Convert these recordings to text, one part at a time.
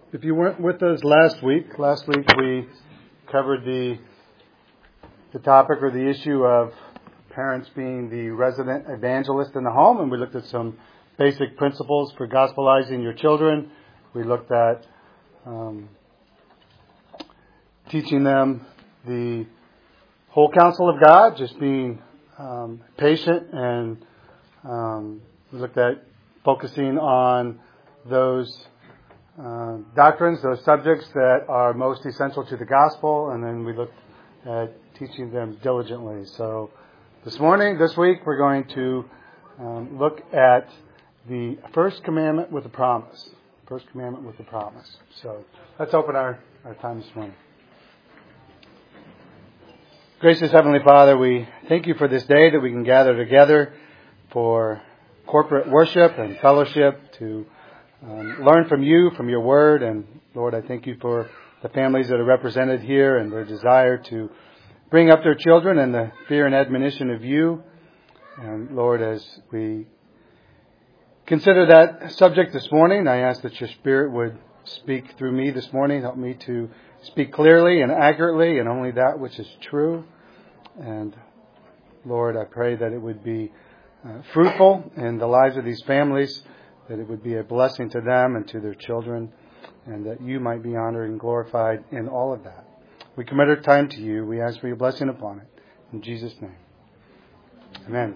If you weren't with us last week we covered the topic or the issue of parents being the resident evangelist in the home, and we looked at some basic principles for gospelizing your children. We looked at teaching them the whole counsel of God, just being patient, and we looked at focusing on those doctrines, those subjects that are most essential to the gospel, and then we looked at teaching them diligently. So this week, we're going to look at the first commandment with a promise. First commandment with a promise. So let's open our time this morning. Gracious Heavenly Father, we thank you for this day that we can gather together for corporate worship and fellowship to learn from you, from your word. And Lord, I thank you for the families that are represented here and their desire to bring up their children in the fear and admonition of you. And Lord, as we consider that subject this morning, I ask that your Spirit would speak through me this morning. Help me to speak clearly and accurately and only that which is true. And Lord, I pray that it would be fruitful in the lives of these families, that it would be a blessing to them and to their children, and that you might be honored and glorified in all of that. We commit our time to you. We ask for your blessing upon it. In Jesus' name. Amen.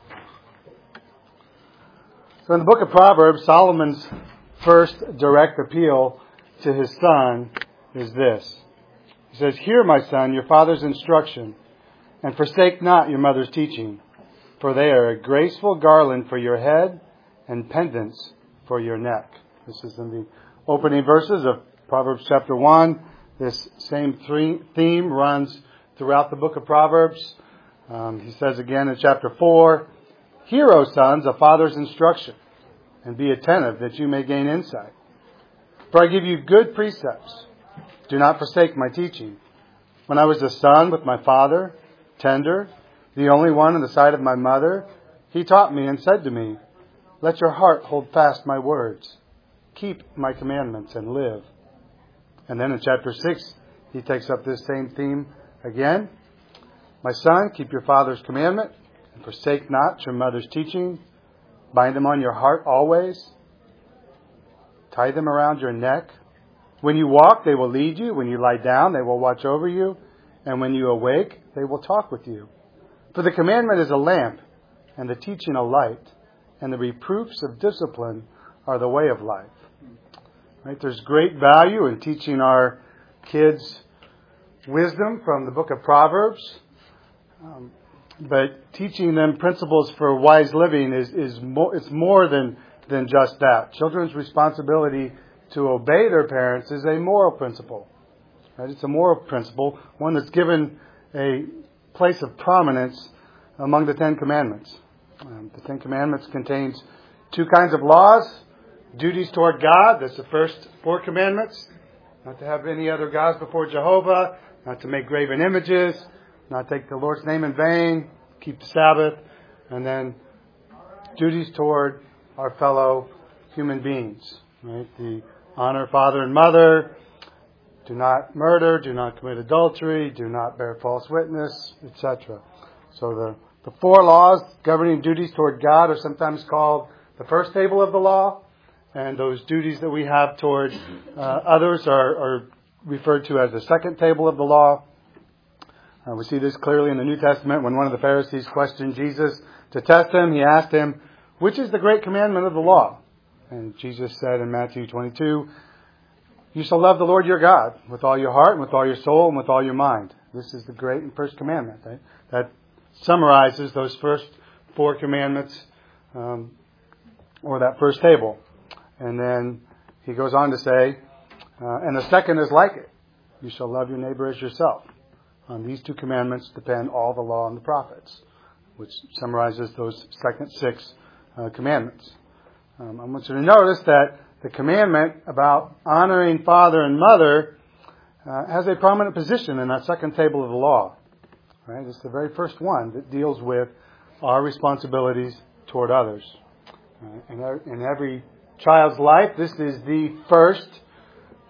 So in the book of Proverbs, Solomon's first direct appeal to his son is this. He says, "Hear, my son, your father's instruction, and forsake not your mother's teaching, for they are a graceful garland for your head and pendants for your neck." This is in the opening verses of Proverbs chapter 1. This same theme runs throughout the book of Proverbs. He says again in chapter 4, "Hear, O sons, a father's instruction, and be attentive that you may gain insight. For I give you good precepts. Do not forsake my teaching. When I was a son with my father, tender, the only one in the sight of my mother, he taught me and said to me, let your heart hold fast my words. Keep my commandments and live." And then in chapter 6, he takes up this same theme again. "My son, keep your father's commandment and forsake not your mother's teaching. Bind them on your heart always. Tie them around your neck. When you walk, they will lead you. When you lie down, they will watch over you. And when you awake, they will talk with you. For the commandment is a lamp, and the teaching a light, and the reproofs of discipline are the way of life." Right? There's great value in teaching our kids wisdom from the book of Proverbs. But teaching them principles for wise living is more than just that. Children's responsibility to obey their parents is a moral principle. Right? It's a moral principle, one that's given a place of prominence among the Ten Commandments. The Ten Commandments contains two kinds of laws. Duties toward God, that's the first 4 commandments. Not to have any other gods before Jehovah, not to make graven images, not take the Lord's name in vain, keep the Sabbath, and then duties toward our fellow human beings. Right? The honor father and mother, do not murder, do not commit adultery, do not bear false witness, etc. So the 4 laws governing duties toward God are sometimes called the first table of the law, and those duties that we have toward others are referred to as the second table of the law. We see this clearly in the New Testament when one of the Pharisees questioned Jesus to test him. He asked him, "Which is the great commandment of the law?" And Jesus said in Matthew 22, "You shall love the Lord your God with all your heart and with all your soul and with all your mind." This is the great and first commandment. Right? That summarizes those first 4 commandments, or that first table. And then he goes on to say, and the second is like it. You shall love your neighbor as yourself. On these 2 commandments depend all the law and the prophets, which summarizes those second 6 commandments. I want you to notice that the commandment about honoring father and mother has a prominent position in that second table of the law. Right? It's the very first one that deals with our responsibilities toward others. In every child's life, this is the first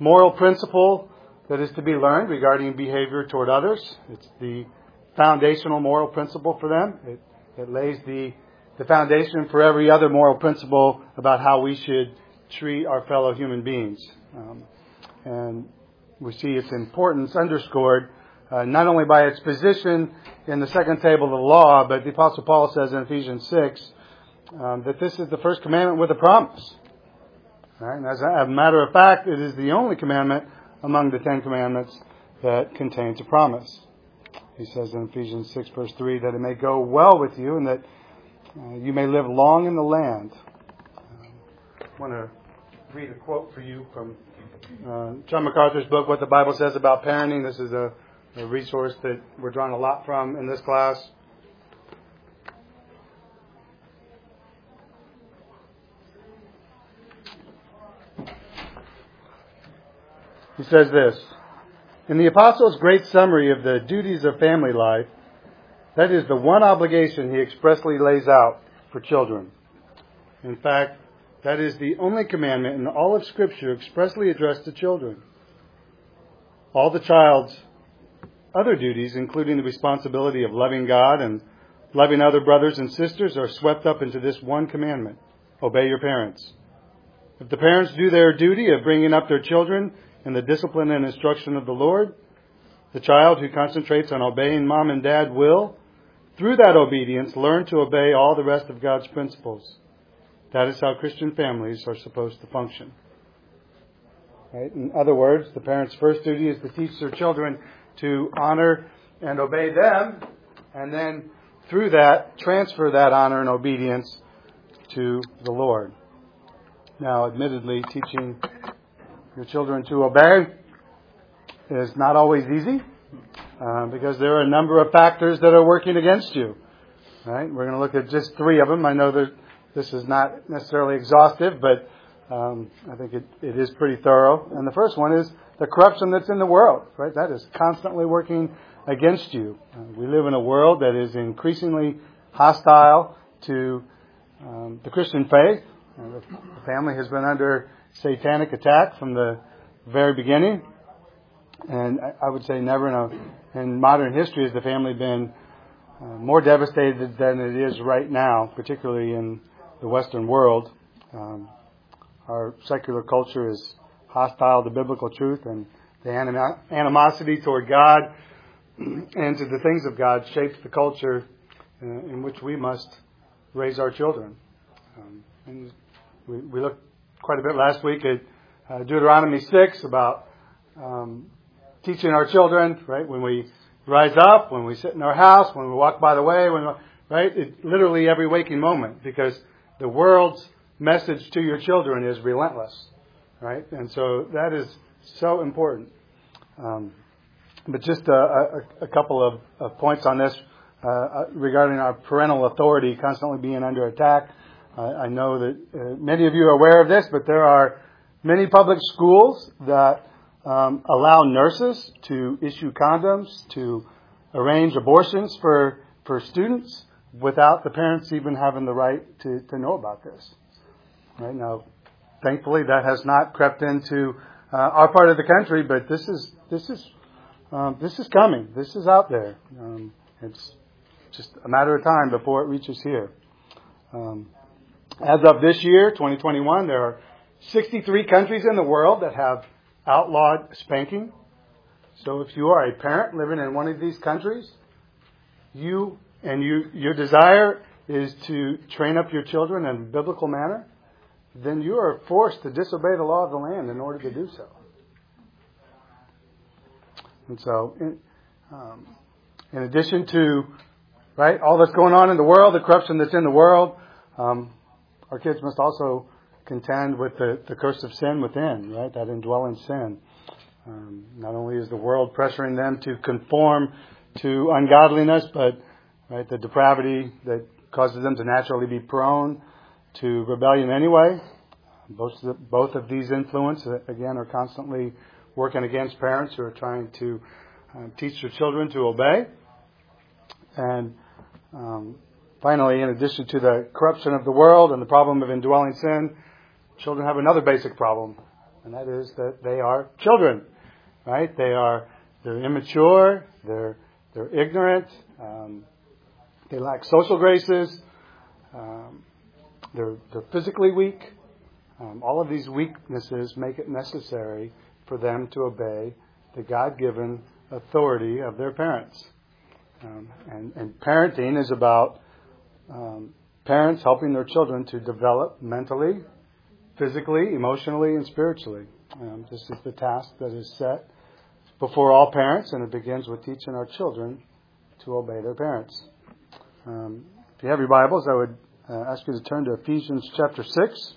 moral principle that is to be learned regarding behavior toward others. It's the foundational moral principle for them. It lays the foundation for every other moral principle about how we should treat our fellow human beings. And we see its importance underscored not only by its position in the second table of the law, but the Apostle Paul says in Ephesians 6 that this is the first commandment with a promise. Right? And as a matter of fact, it is the only commandment among the 10 commandments that contains a promise. He says in Ephesians 6 verse 3 that it may go well with you and that you may live long in the land. I want to read a quote for you from John MacArthur's book, What the Bible Says About Parenting. This is a resource that we're drawing a lot from in this class. He says this: in the Apostle's great summary of the duties of family life, that is the one obligation he expressly lays out for children. In fact, that is the only commandment in all of Scripture expressly addressed to children. All the child's other duties, including the responsibility of loving God and loving other brothers and sisters, are swept up into this one commandment: obey your parents. If the parents do their duty of bringing up their children in the discipline and instruction of the Lord, the child who concentrates on obeying mom and dad will, through that obedience, learn to obey all the rest of God's principles. That is how Christian families are supposed to function. Right? In other words, the parents' first duty is to teach their children to honor and obey them, and then through that, transfer that honor and obedience to the Lord. Now, admittedly, teaching your children to obey is not always easy because there are a number of factors that are working against you. Right? We're going to look at just 3 of them. I know that this is not necessarily exhaustive, but I think it is pretty thorough. And the first one is the corruption that's in the world. Right? That is constantly working against you. We live in a world that is increasingly hostile to the Christian faith. The family has been under satanic attack from the very beginning. And I would say never in modern history has the family been more devastated than it is right now, particularly in the Western world. Our secular culture is hostile to biblical truth, and the animosity toward God and to the things of God shapes the culture in which we must raise our children. And we looked quite a bit last week at Deuteronomy 6 about teaching our children, right? When we rise up, when we sit in our house, when we walk by the way, right? Literally every waking moment, because the world's message to your children is relentless, right? And so that is so important. But just a couple of points on this regarding our parental authority constantly being under attack. I know that many of you are aware of this, but there are many public schools that allow nurses to issue condoms, to arrange abortions for students without the parents even having the right to know about this. Right now, thankfully, that has not crept into our part of the country, but this is coming. This is out there. It's just a matter of time before it reaches here. As of this year, 2021, there are 63 countries in the world that have outlawed spanking. So if you are a parent living in one of these countries, your desire is to train up your children in a biblical manner, then you are forced to disobey the law of the land in order to do so. And so, in addition to all that's going on in the world, the corruption that's in the world, our kids must also contend with the curse of sin within, right? That indwelling sin. Not only is the world pressuring them to conform to ungodliness, but the depravity that causes them to naturally be prone to rebellion anyway. Both of these influences, again, are constantly working against parents who are trying to teach their children to obey. And finally, in addition to the corruption of the world and the problem of indwelling sin, children have another basic problem, and that is that they are children, right? They're immature, they're ignorant, they lack social graces, they're physically weak. All of these weaknesses make it necessary for them to obey the God-given authority of their parents. And parenting is about parents helping their children to develop mentally, physically, emotionally, and spiritually. This is the task that is set before all parents, and it begins with teaching our children to obey their parents. If you have your Bibles, I would ask you to turn to Ephesians chapter 6.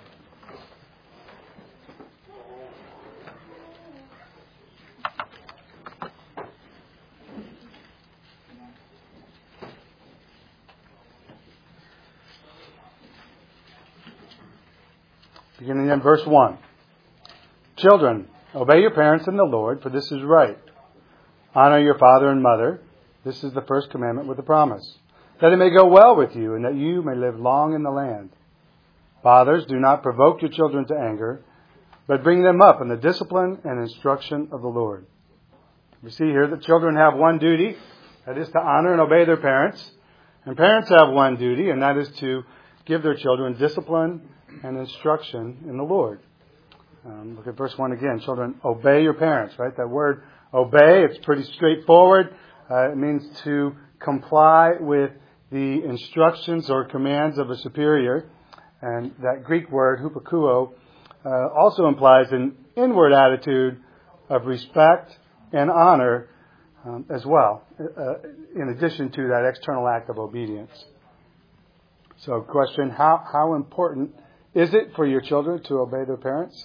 Beginning in verse 1. Children, obey your parents in the Lord, for this is right. Honor your father and mother. This is the first commandment with a promise, that it may go well with you and that you may live long in the land. Fathers, do not provoke your children to anger, but bring them up in the discipline and instruction of the Lord. We see here that children have one duty, that is to honor and obey their parents. And parents have one duty, and that is to give their children discipline and instruction in the Lord. Look at verse 1 again. Children, obey your parents, right? That word obey, it's pretty straightforward. It means to comply with the instructions or commands of a superior. And that Greek word, hupakuo, also implies an inward attitude of respect and honor as well, in addition to that external act of obedience. So, question, how important is it for your children to obey their parents?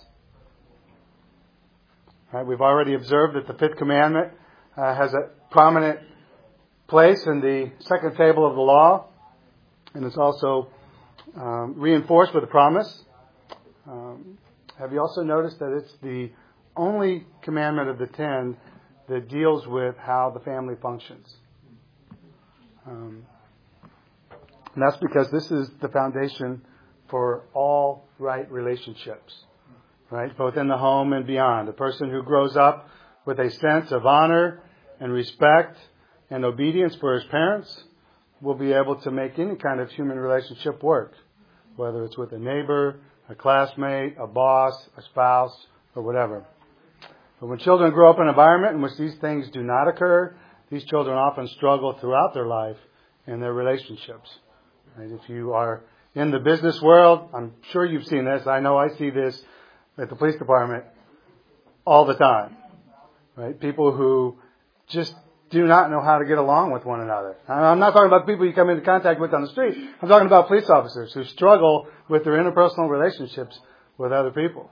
Right, we've already observed that the fifth commandment has a prominent place in the second table of the law, and it's also reinforced with a promise. Have you also noticed that it's the only commandment of the 10 that deals with how the family functions? And that's because this is the foundation for all right relationships, right? Both in the home and beyond. A person who grows up with a sense of honor and respect and obedience for his parents will be able to make any kind of human relationship work, whether it's with a neighbor, a classmate, a boss, a spouse, or whatever. But when children grow up in an environment in which these things do not occur, these children often struggle throughout their life in their relationships. Right? If you are in the business world, I'm sure you've seen this. I know I see this at the police department all the time. Right? People who just do not know how to get along with one another. I'm not talking about people you come into contact with on the street. I'm talking about police officers who struggle with their interpersonal relationships with other people.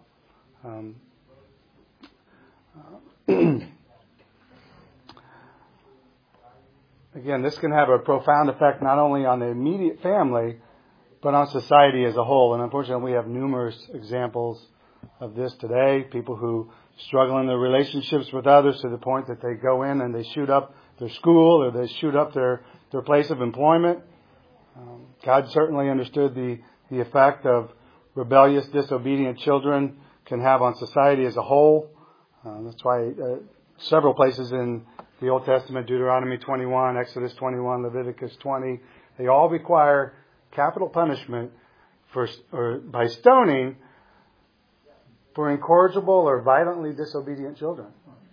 Again, this can have a profound effect not only on the immediate family, but on society as a whole. And unfortunately, we have numerous examples of this today. People who struggle in their relationships with others to the point that they go in and they shoot up their school or they shoot up their place of employment. God certainly understood the effect of rebellious, disobedient children can have on society as a whole. That's why several places in the Old Testament, Deuteronomy 21, Exodus 21, Leviticus 20, they all require capital punishment by stoning for incorrigible or violently disobedient children.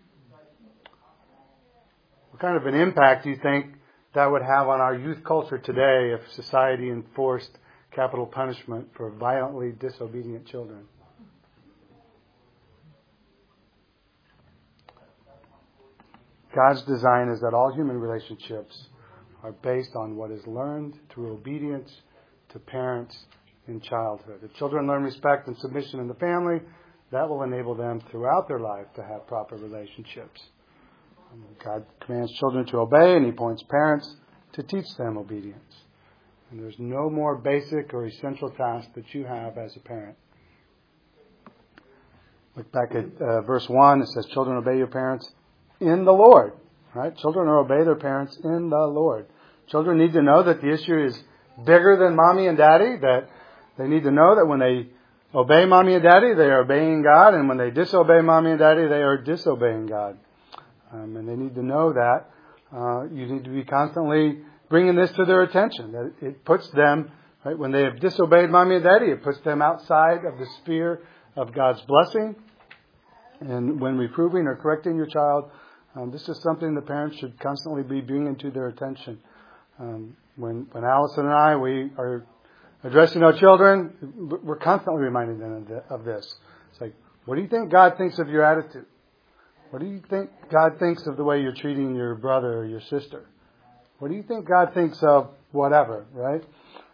What kind of an impact do you think that would have on our youth culture today if society enforced capital punishment for violently disobedient children? God's design is that all human relationships are based on what is learned through obedience to parents in childhood. If children learn respect and submission in the family, that will enable them throughout their life to have proper relationships. God commands children to obey, and He points parents to teach them obedience. And there's no more basic or essential task that you have as a parent. Look back at verse 1. It says, children, obey your parents in the Lord. Right? Children obey their parents in the Lord. Children need to know that the issue is bigger than mommy and daddy, that they need to know that when they obey mommy and daddy, they are obeying God. And when they disobey mommy and daddy, they are disobeying God. And they need to know that. You need to be constantly bringing this to their attention. That it puts them, right, when they have disobeyed mommy and daddy, it puts them outside of the sphere of God's blessing. And when reproving or correcting your child, this is something the parents should constantly be bringing to their attention. When Allison and I, we are addressing our children, we're constantly reminding them of this. It's like, what do you think God thinks of your attitude? What do you think God thinks of the way you're treating your brother or your sister? What do you think God thinks of whatever, right?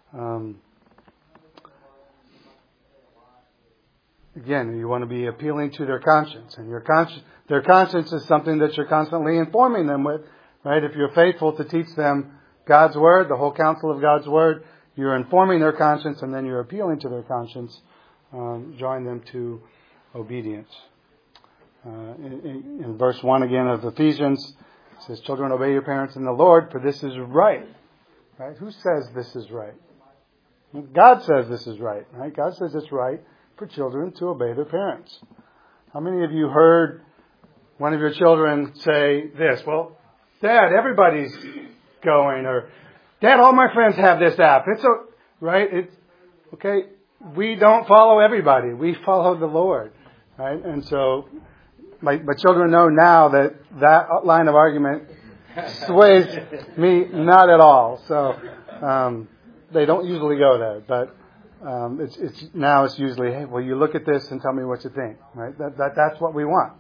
Again, you want to be appealing to their conscience. And their conscience is something that you're constantly informing them with, right? If you're faithful to teach them God's Word, the whole counsel of God's Word, you're informing their conscience and then you're appealing to their conscience, drawing them to obedience. In verse 1 again of Ephesians, it says, children, obey your parents in the Lord, for this is right. Right? Who says this is right? God says this is right. Right? God says it's right for children to obey their parents. How many of you heard one of your children say this? Well, Dad, everybody's going, or Dad, all my friends have this app. It's okay. We don't follow everybody. We follow the Lord, right? And so my children know now that line of argument sways me not at all. So they don't usually go there, but it's usually, hey, well, you look at this and tell me what you think, right? That's what we want.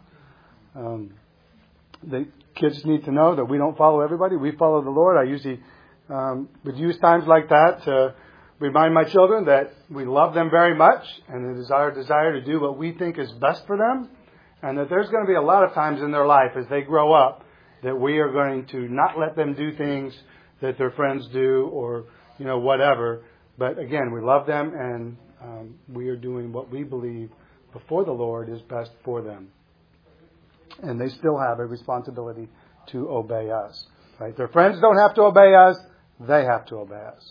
The kids need to know that we don't follow everybody. We follow the Lord. I usually would use times like that to remind my children that we love them very much and it is our desire to do what we think is best for them, and that there's going to be a lot of times in their life as they grow up that we are going to not let them do things that their friends do or, whatever. But again, we love them and we are doing what we believe before the Lord is best for them. And they still have a responsibility to obey us. Right? Their friends don't have to obey us. They have to obey us.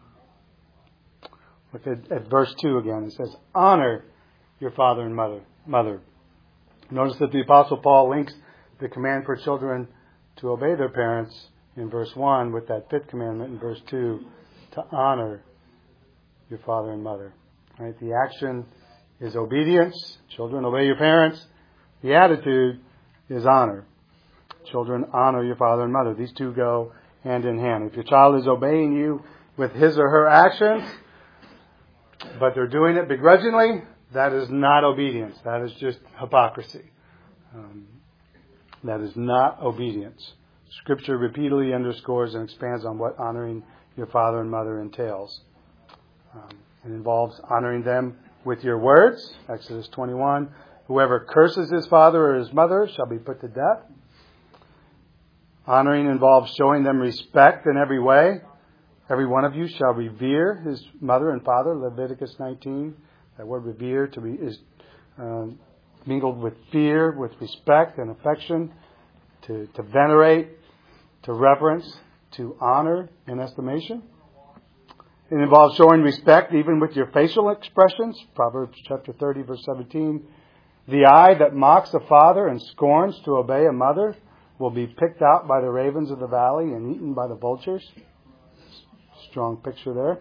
Look at verse 2 again. It says, honor your father and mother. Notice that the Apostle Paul links the command for children to obey their parents in verse 1 with that fifth commandment in verse 2 to honor your father and mother. Right? The action is obedience. Children, obey your parents. The attitude is honor. Children, honor your father and mother. These two go hand in hand. If your child is obeying you with his or her actions, but they're doing it begrudgingly, that is not obedience. That is just hypocrisy. That is not obedience. Scripture repeatedly underscores and expands on what honoring your father and mother entails. It involves honoring them with your words. Exodus 21. Whoever curses his father or his mother shall be put to death. Honoring involves showing them respect in every way. Every one of you shall revere his mother and father. Leviticus 19. That word revere is mingled with fear, with respect and affection, to venerate, to reverence, to honor and estimation. It involves showing respect even with your facial expressions. Proverbs chapter 30, verse 17. The eye that mocks a father and scorns to obey a mother will be picked out by the ravens of the valley and eaten by the vultures. Strong picture there.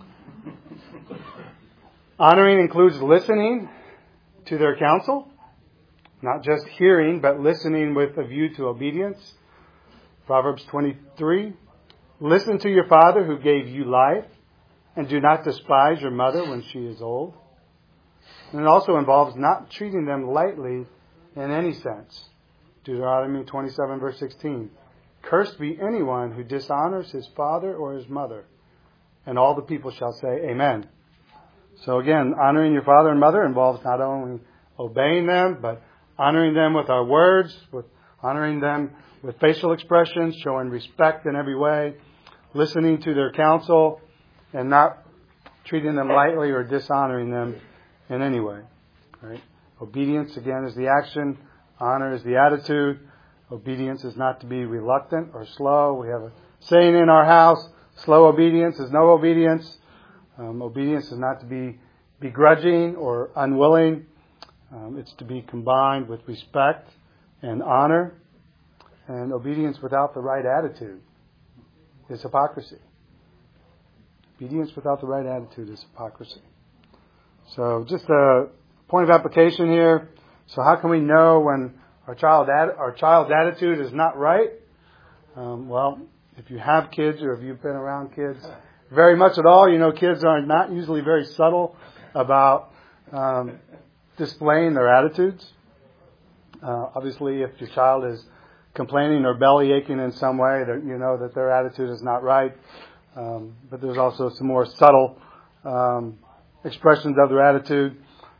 Honoring includes listening to their counsel. Not just hearing, but listening with a view to obedience. Proverbs 23. Listen to your father who gave you life, and do not despise your mother when she is old. And it also involves not treating them lightly in any sense. Deuteronomy 27, verse 16. Cursed be anyone who dishonors his father or his mother. And all the people shall say, Amen. So again, honoring your father and mother involves not only obeying them, but honoring them with our words, with honoring them with facial expressions, showing respect in every way, listening to their counsel, and not treating them lightly or dishonoring them in any way. Right? Obedience, again, is the action. Honor is the attitude. Obedience is not to be reluctant or slow. We have a saying in our house, slow obedience is no obedience. Obedience is not to be begrudging or unwilling. It's to be combined with respect and honor. And obedience without the right attitude is hypocrisy. Obedience without the right attitude is hypocrisy. So just a point of application here. So how can we know when our child's attitude is not right? Well, if you have kids or if you've been around kids very much at all, you know kids are not usually very subtle about displaying their attitudes. Obviously, if your child is complaining or belly aching in some way, that you know that their attitude is not right. But there's also some more subtle expressions of their attitude.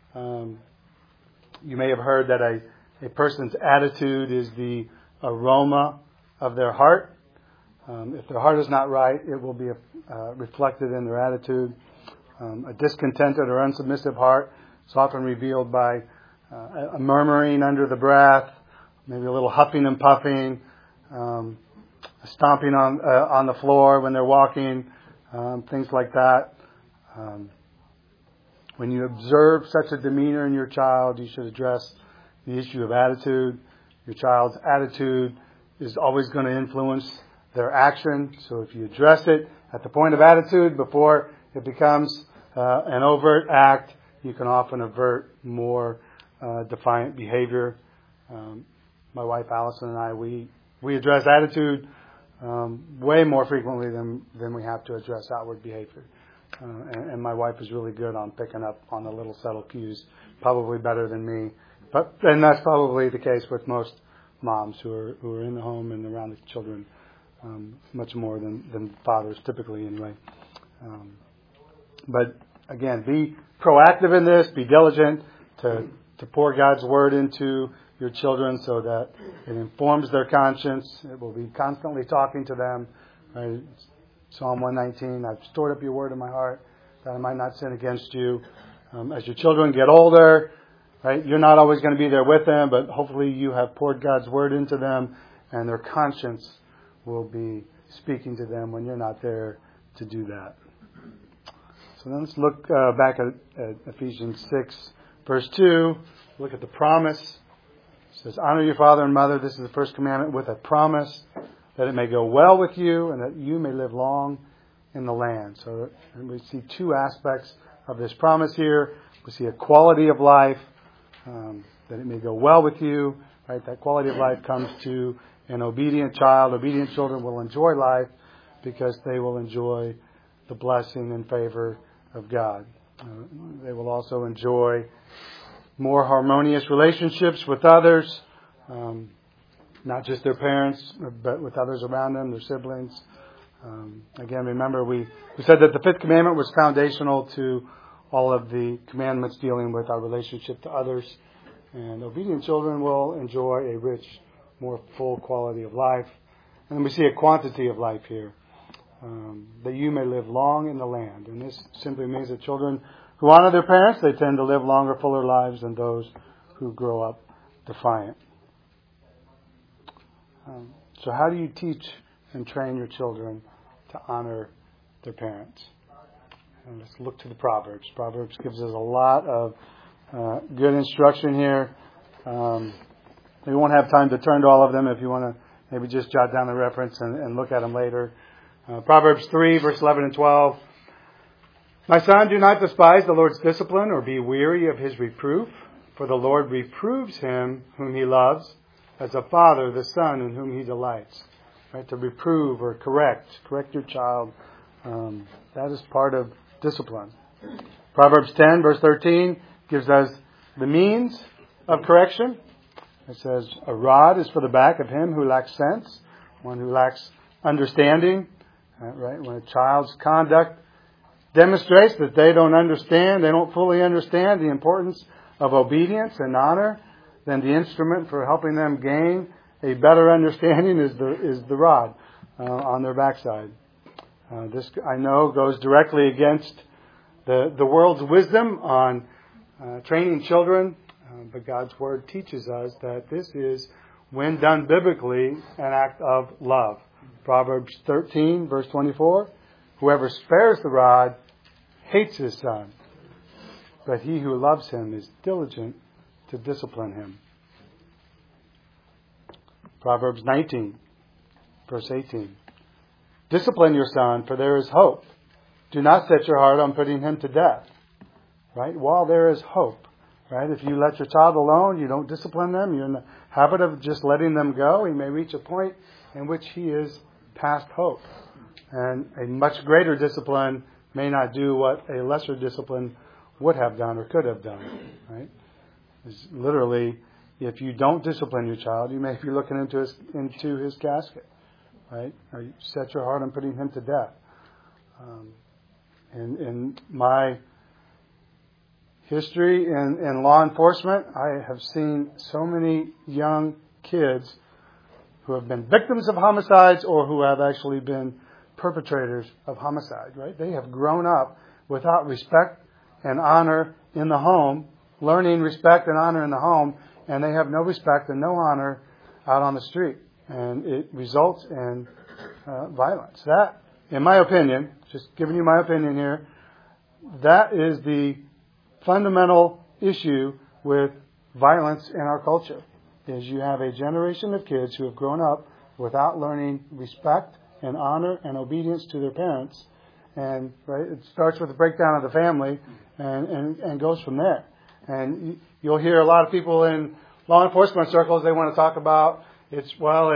You may have heard that a person's attitude is the aroma of their heart. If their heart is not right, it will be reflected in their attitude. A discontented or unsubmissive heart is often revealed by a murmuring under the breath, maybe a little huffing and puffing, stomping on the floor when they're walking, things like that. When you observe such a demeanor in your child, you should address the issue of attitude. Your child's attitude is always going to influence their action. So if you address it at the point of attitude before it becomes an overt act, you can often avert more defiant behavior. My wife Allison and I, we address attitude way more frequently than we have to address outward behavior. And my wife is really good on picking up on the little subtle cues, probably better than me. And that's probably the case with most moms who are in the home and around the children, much more than fathers, typically anyway. But again, be proactive in this. Be diligent to pour God's word into your children so that it informs their conscience. It will be constantly talking to them. Right? Psalm 119, I've stored up your word in my heart that I might not sin against you. As your children get older, right, you're not always going to be there with them, but hopefully you have poured God's word into them and their conscience will be speaking to them when you're not there to do that. So then let's look back at Ephesians 6, verse 2. Look at the promise. It says, honor your father and mother. This is the first commandment with a promise that it may go well with you and that you may live long in the land. So we see two aspects of this promise here. We see a quality of life, that it may go well with you. Right? That quality of life comes to an obedient child. Obedient children will enjoy life because they will enjoy the blessing and favor of God. They will also enjoy more harmonious relationships with others, not just their parents, but with others around them, their siblings. Again, remember we said that the fifth commandment was foundational to all of the commandments dealing with our relationship to others. And obedient children will enjoy a rich, more full quality of life. And then we see a quantity of life here. That you may live long in the land. And this simply means that children who honor their parents, they tend to live longer, fuller lives than those who grow up defiant. So how do you teach and train your children to honor their parents? And let's look to the Proverbs. Proverbs gives us a lot of good instruction here. We won't have time to turn to all of them. If you want to maybe just jot down the reference and look at them later. Proverbs 3, verse 11 and 12. My son, do not despise the Lord's discipline or be weary of his reproof. For the Lord reproves him whom he loves, as a father the son in whom he delights. Right? To reprove or correct your child. That is part of discipline. Proverbs 10, verse 13 gives us the means of correction. It says, a rod is for the back of him who lacks sense, one who lacks understanding. Right? When a child's conduct demonstrates that they don't fully understand the importance of obedience and honor, then the instrument for helping them gain a better understanding is the rod on their backside. This, I know, goes directly against the world's wisdom on training children, but God's Word teaches us that this is, when done biblically, an act of love. Proverbs 13, verse 24, whoever spares the rod hates his son, but he who loves him is diligent to discipline him. Proverbs 19, verse 18. Discipline your son, for there is hope. Do not set your heart on putting him to death. Right? While there is hope. Right? If you let your child alone, you don't discipline them, you're in the habit of just letting them go, he may reach a point in which he is past hope. And a much greater discipline may not do what a lesser discipline would have done or could have done. Right? It's literally, if you don't discipline your child, you may be looking into his casket. Right? Or you set your heart on putting him to death. In my history in law enforcement, I have seen so many young kids who have been victims of homicides or who have actually been perpetrators of homicide. Right? They have grown up without respect and honor in the home, learning respect and honor in the home, and they have no respect and no honor out on the street. And it results in violence. That, in my opinion, just giving you my opinion here, that is the fundamental issue with violence in our culture, is you have a generation of kids who have grown up without learning respect and honor and obedience to their parents. And right, it starts with the breakdown of the family and goes from there. And you'll hear a lot of people in law enforcement circles, they want to talk about it's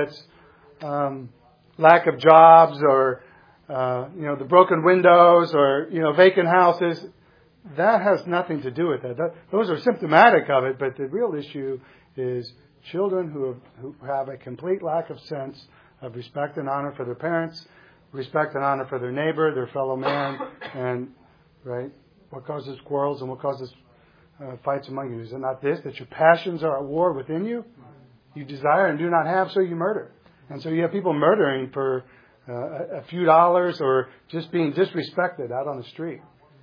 lack of jobs or the broken windows or vacant houses. That has nothing to do with that. Those are symptomatic of it, but the real issue is children who have a complete lack of sense of respect and honor for their parents, respect and honor for their neighbor, their fellow man, and right, what causes quarrels and what causes fights among you? Is it not this, that your passions are at war within you? You desire and do not have, so you murder. And so you have people murdering for a few dollars or just being disrespected out on the street.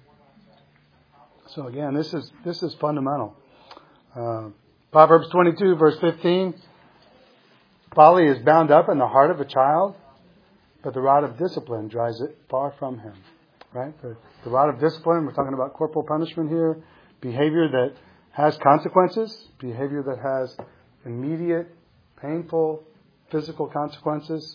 So again, this is fundamental. Proverbs 22, verse 15. Folly is bound up in the heart of a child, but the rod of discipline drives it far from him. Right? The rod of discipline, we're talking about corporal punishment here, behavior that has consequences, behavior that has immediate, painful, physical consequences.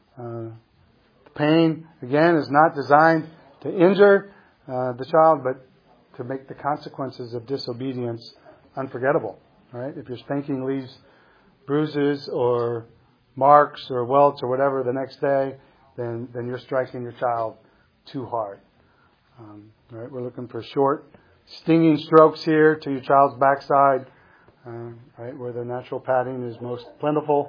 Pain, again, is not designed to injure the child, but to make the consequences of disobedience unforgettable. Right? If your spanking leaves bruises or marks or welts or whatever the next day, then you're striking your child too hard. Right? We're looking for short, stinging strokes here to your child's backside, right, where the natural padding is most plentiful.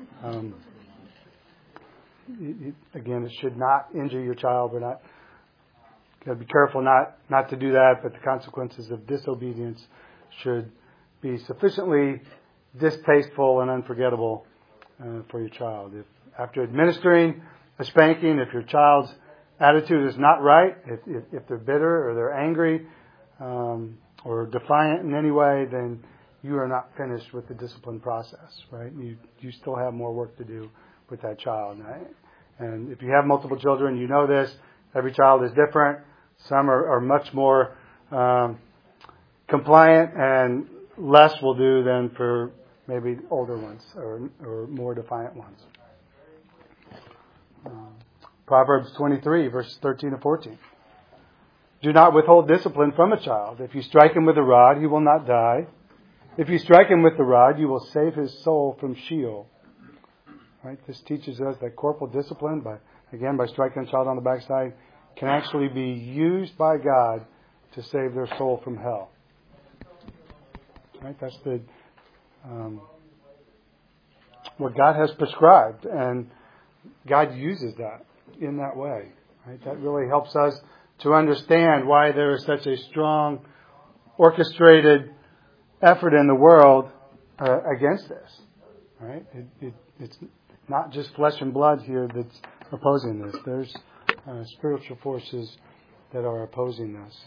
Again, it should not injure your child. We're not got to be careful not to do that. But the consequences of disobedience should be sufficiently distasteful and unforgettable for your child. If after administering a spanking, if your child's attitude is not right, if they're bitter or they're angry or defiant in any way, then you are not finished with the discipline process, right? You still have more work to do with that child. Right? And if you have multiple children, you know this. Every child is different. Some are much more compliant and less will do than for maybe older ones or more defiant ones. Proverbs 23, verses 13 to 14. Do not withhold discipline from a child. If you strike him with a rod, he will not die. If you strike him with the rod, you will save his soul from Sheol. Right? This teaches us that corporal discipline, by striking a child on the backside, can actually be used by God to save their soul from hell. Right? That's what God has prescribed, and God uses that in that way. Right? That really helps us to understand why there is such a strong, orchestrated effort in the world against this. Right? It's not just flesh and blood here that's opposing this. There's spiritual forces that are opposing this.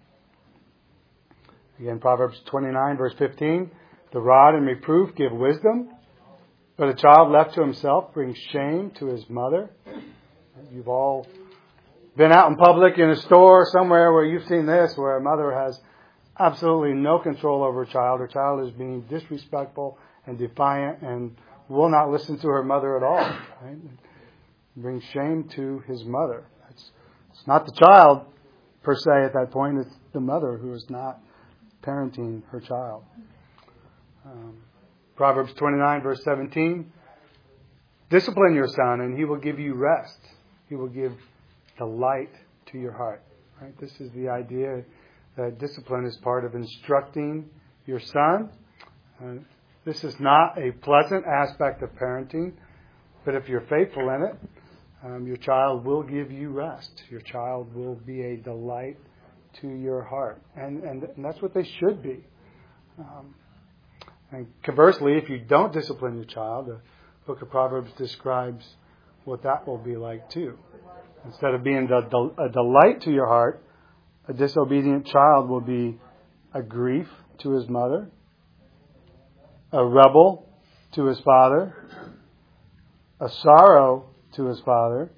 Again, Proverbs 29, verse 15. The rod and reproof give wisdom, but a child left to himself brings shame to his mother. You've all been out in public in a store somewhere where you've seen this, where a mother has absolutely no control over her child. Her child is being disrespectful and defiant and will not listen to her mother at all. Right? It brings shame to his mother. It's not the child per se at that point. It's the mother who is not parenting her child. Proverbs 29 verse 17. Discipline your son and he will give you rest. He will give delight to your heart. Right? This is the idea that discipline is part of instructing your son. This is not a pleasant aspect of parenting, but if you're faithful in it, your child will give you rest. Your child will be a delight to your heart. And that's what they should be. And conversely, if you don't discipline your child, the book of Proverbs describes what that will be like too. Instead of being a delight to your heart, a disobedient child will be a grief to his mother, a rebel to his father, a sorrow to his father,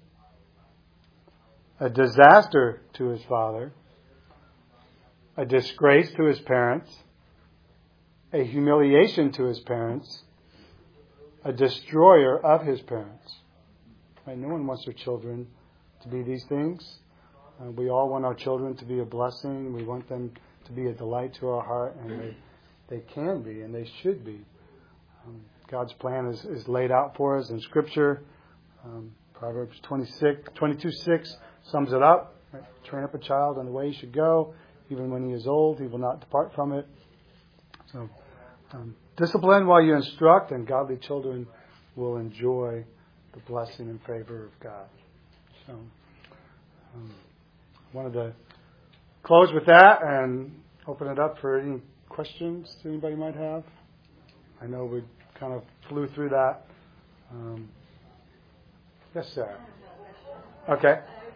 a disaster to his father, a disgrace to his parents, a humiliation to his parents, a destroyer of his parents. Right? No one wants their children to be these things. We all want our children to be a blessing. We want them to be a delight to our heart, and they can be, and they should be. God's plan is laid out for us in Scripture. Proverbs 22:6 sums it up. Right? Train up a child in the way he should go. Even when he is old, he will not depart from it. So, discipline while you instruct, and godly children will enjoy the blessing and favor of God. So, wanted to close with that and open it up for any questions anybody might have. I know we kind of flew through that. Yes, Sarah. Okay.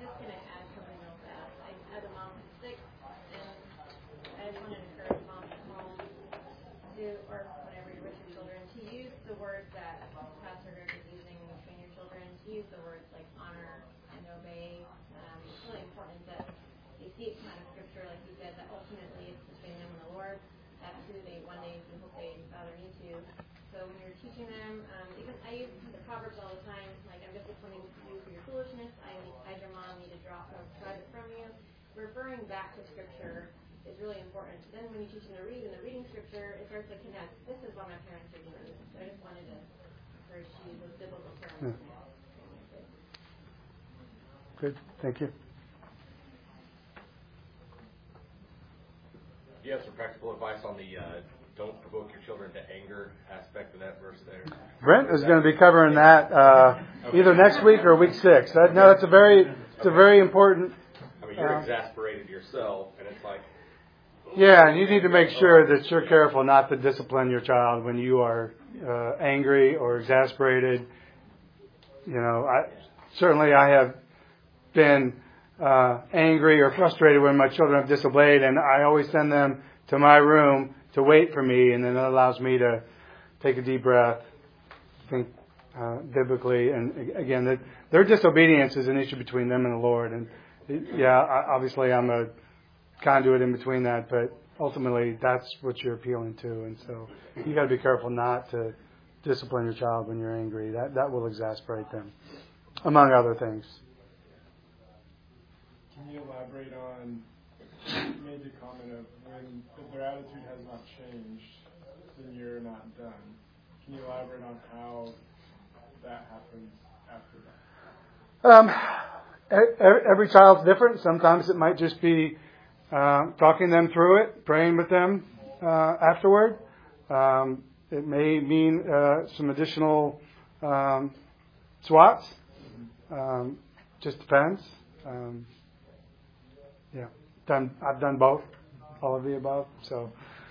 Proverbs all the time, like, I'm disciplining you for your foolishness. As your mom, need to drive it from you. Referring back to Scripture is really important. Then when you teach them to read, and they're reading Scripture, it starts to connect. This is why my parents are doing this. So I just wanted to encourage you with biblical terms. Good. Thank you. Do you have some practical advice on the don't provoke your children to anger aspect of that verse there? Brent is going to be covering that either next week or week 6. That's a very important. I mean, you're exasperated yourself, and it's like. Yeah, and you need to make sure that you're careful not to discipline your child when you are angry or exasperated. You know, I have been angry or frustrated when my children have disobeyed, and I always send them to my room to wait for me, and then that allows me to take a deep breath, think biblically, and again, their disobedience is an issue between them and the Lord, and obviously I'm a conduit in between that, but ultimately that's what you're appealing to, and so you got to be careful not to discipline your child when you're angry. That will exasperate them, among other things. Can you elaborate on? You made the comment of when if their attitude has not changed, then you're not done. Can you elaborate on how that happens after that? Every child's different. Sometimes it might just be talking them through it, praying with them afterward. It may mean some additional swats. Just depends. I've done both, all of the above. So,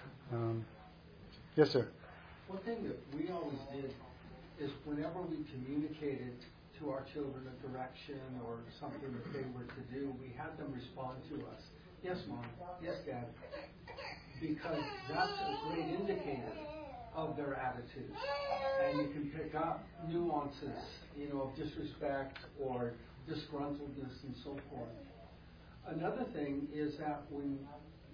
yes, sir. One thing that we always did is whenever we communicated to our children a direction or something that they were to do, we had them respond to us. Yes, Mom. Yes, Dad. Because that's a great indicator of their attitude. And you can pick up nuances, of disrespect or disgruntledness and so forth. Another thing is that when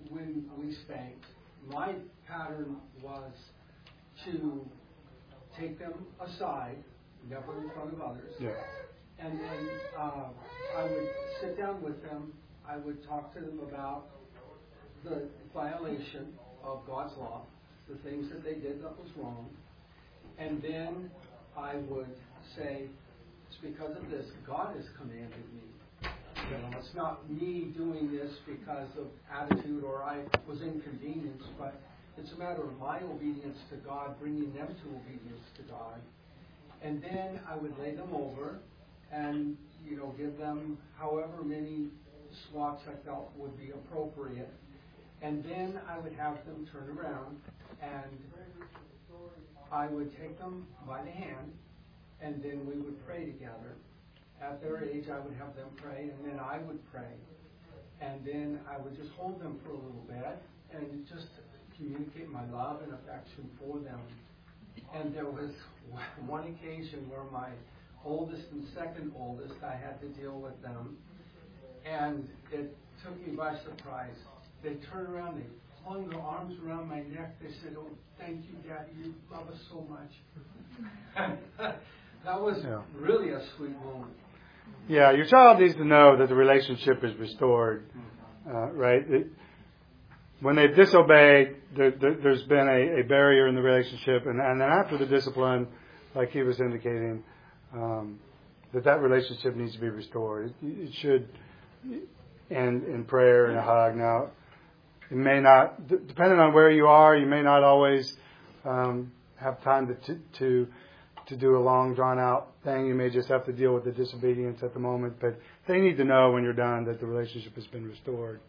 when we spanked, my pattern was to take them aside, never in front of others. Yeah. And then I would sit down with them. I would talk to them about the violation of God's law, the things that they did that was wrong. And then I would say, it's because of this. God has commanded me. You know, it's not me doing this because of attitude or I was inconvenienced, but it's a matter of my obedience to God, bringing them to obedience to God. And then I would lay them over and, you know, give them however many swats I felt would be appropriate. And then I would have them turn around and I would take them by the hand and then we would pray together. At their age, I would have them pray, and then I would pray. And then I would just hold them for a little bit and just communicate my love and affection for them. And there was one occasion where my oldest and second oldest, I had to deal with them. And it took me by surprise. They turned around, they flung their arms around my neck. They said, "Oh, thank you, Daddy. You love us so much." That was really a sweet moment. Yeah, your child needs to know that the relationship is restored, right? When they've disobeyed, there's been a barrier in the relationship, and then after the discipline, like he was indicating, that relationship needs to be restored. It should end in prayer and a hug. Now, it may not, depending on where you are, you may not always have time to do a long, drawn-out thing. You may just have to deal with the disobedience at the moment. But they need to know when you're done that the relationship has been restored.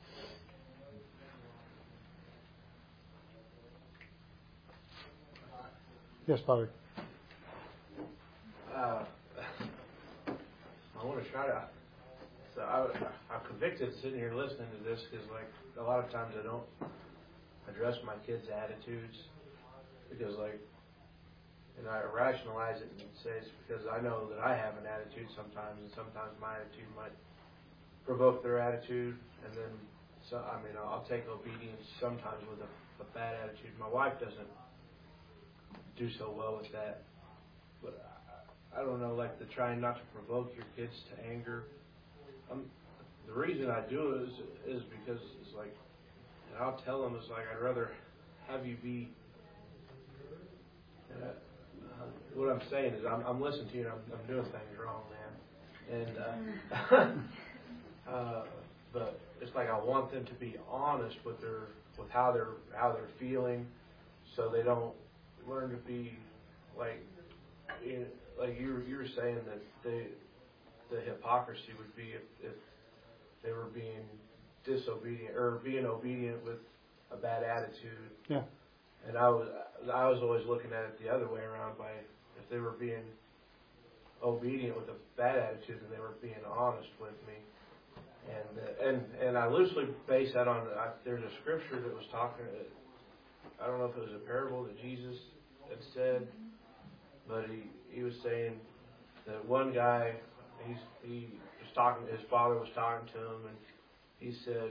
Yes, Father. I want to try to... So I'm convicted sitting here listening to this because, like, a lot of times I don't address my kids' attitudes because, like, and I rationalize it and say it's because I know that I have an attitude sometimes, and sometimes my attitude might provoke their attitude, and then I'll take obedience sometimes with a bad attitude. My wife doesn't do so well with that, but I don't know, like the trying not to provoke your kids to anger. The reason I do it is because it's like, and I'll tell them it's like I'd rather have you be. What I'm saying is I'm listening to you and I'm doing things wrong, man. And but it's like I want them to be honest with how they're feeling, so they don't learn to be like you were saying that the hypocrisy would be if they were being disobedient or being obedient with a bad attitude. Yeah. And I was always looking at it the other way around, by if they were being obedient with a bad attitude, then they were being honest with me. And I loosely base that on there's a scripture that was talking. I don't know if it was a parable that Jesus had said, but he was saying that one guy he was talking. His father was talking to him, and he said.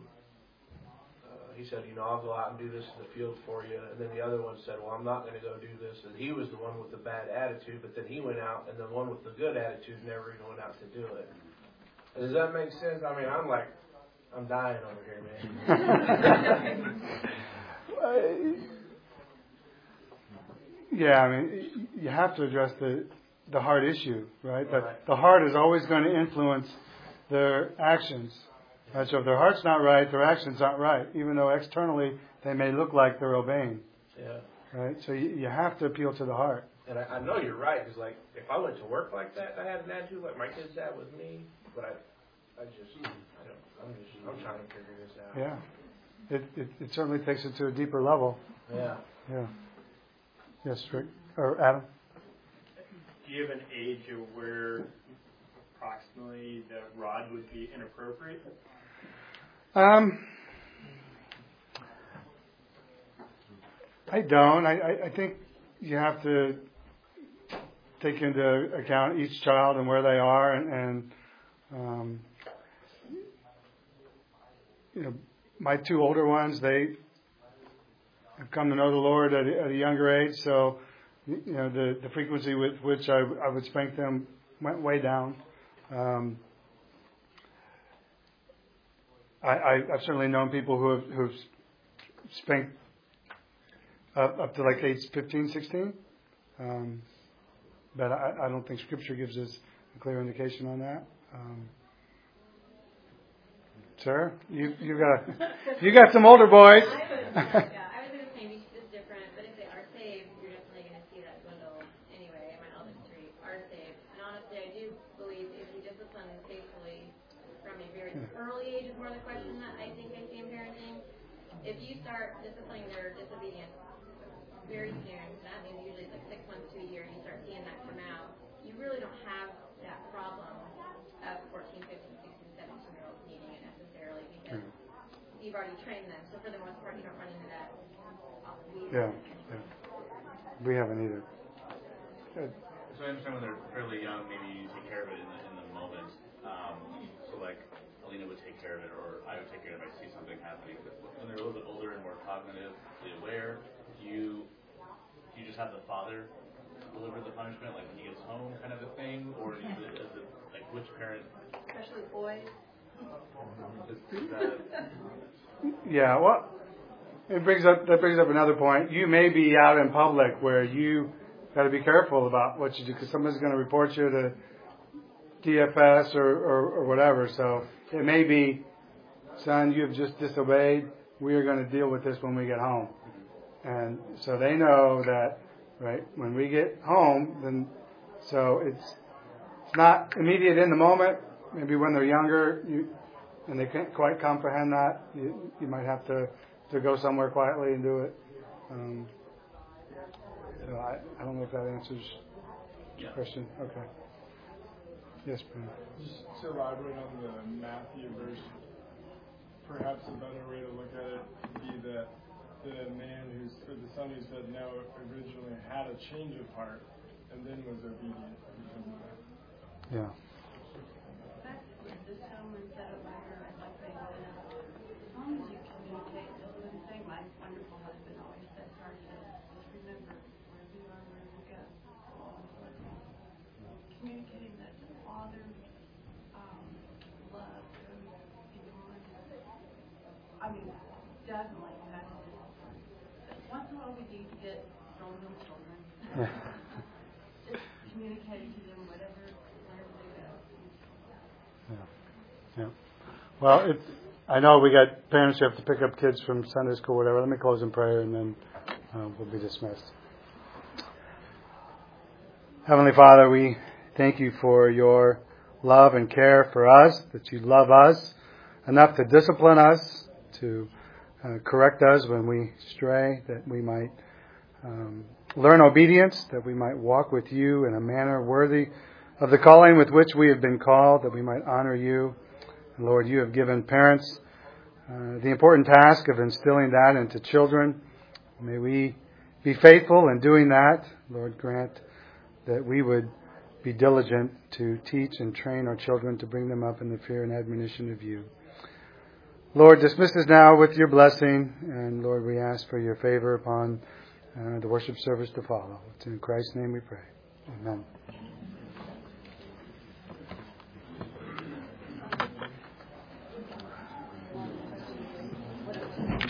He said, I'll go out and do this in the field for you. And then the other one said, well, I'm not going to go do this. And he was the one with the bad attitude, but then he went out, and the one with the good attitude never even went out to do it. Does that make sense? I mean, I'm dying over here, man. Yeah, I mean, you have to address the heart issue, right? That the heart is always going to influence their actions. Right, so if their heart's not right, their actions aren't right, even though externally they may look like they're obeying. Yeah. Right? So you have to appeal to the heart. And I know you're right, because like if I went to work like that, I had an attitude like my kids had with me, but I'm trying to figure this out. Yeah. It certainly takes it to a deeper level. Yeah. Yeah. Yes, Rick or Adam. Do you have an age of where approximately the rod would be inappropriate? I don't. I think you have to take into account each child and where they are, and my two older ones, they have come to know the Lord at a younger age, so the frequency with which I would spank them went way down. I've certainly known people who've spanked up to like age 15, 16. But I don't think Scripture gives us a clear indication on that. Sir, you got some older boys. I would say the same. Each is different, but if they are saved, you're definitely going to see that dwindle anyway. My eldest three are saved, and honestly, I do believe if you discipline faithfully from a very early age is more the question that I think I see in parenting. If you start disciplining their disobedience very soon, that means usually it's like 6 months to a year, you start seeing that come out. You really don't have that problem of 14, 15, 16, 17-year-olds needing it necessarily because you've already trained them. So for the most part, you don't run into that. Yeah. We haven't either. Good. So I understand when they're fairly young, maybe you take care of it in the moment. So like Alina would take care of it, or I would take care of it if I see something happening. But when they're a little bit older and more cognitively aware, do you just have the father deliver the punishment, like when he gets home, kind of a thing, or is it like which parent? Especially boys. Yeah, well, that brings up another point. You may be out in public where you got to be careful about what you do because somebody's going to report you to DFS or whatever. So it may be, son, you have just disobeyed. We are going to deal with this when we get home. And so they know that, right, when we get home, then, so it's not immediate in the moment. Maybe when they're younger, and they can't quite comprehend that, you might have to go somewhere quietly and do it. So I don't know if that answers your question. Okay. Yes, Brian. Just to elaborate on the Matthew verse, perhaps a better way to look at it would be that the son who said no originally had a change of heart and then was obedient. Yeah. This gentleman said over here, I'd like to say that as long as you communicate, this is the thing my wonderful husband always says to our kids, just remember where you are, where you go. Communicating that the Father's love goes beyond, definitely you have to discipline. Once in a while we need to get grown little children. Just communicating to them wherever they go. Yeah. Well, I know we got parents who have to pick up kids from Sunday school, whatever. Let me close in prayer, and then we'll be dismissed. Heavenly Father, we thank you for your love and care for us, that you love us enough to discipline us, to correct us when we stray, that we might learn obedience, that we might walk with you in a manner worthy of the calling with which we have been called, that we might honor you. And Lord, you have given parents the important task of instilling that into children. May we be faithful in doing that. Lord, grant that we would be diligent to teach and train our children to bring them up in the fear and admonition of you. Lord, dismiss us now with your blessing. And Lord, we ask for your favor upon the worship service to follow. It's in Christ's name we pray. Amen.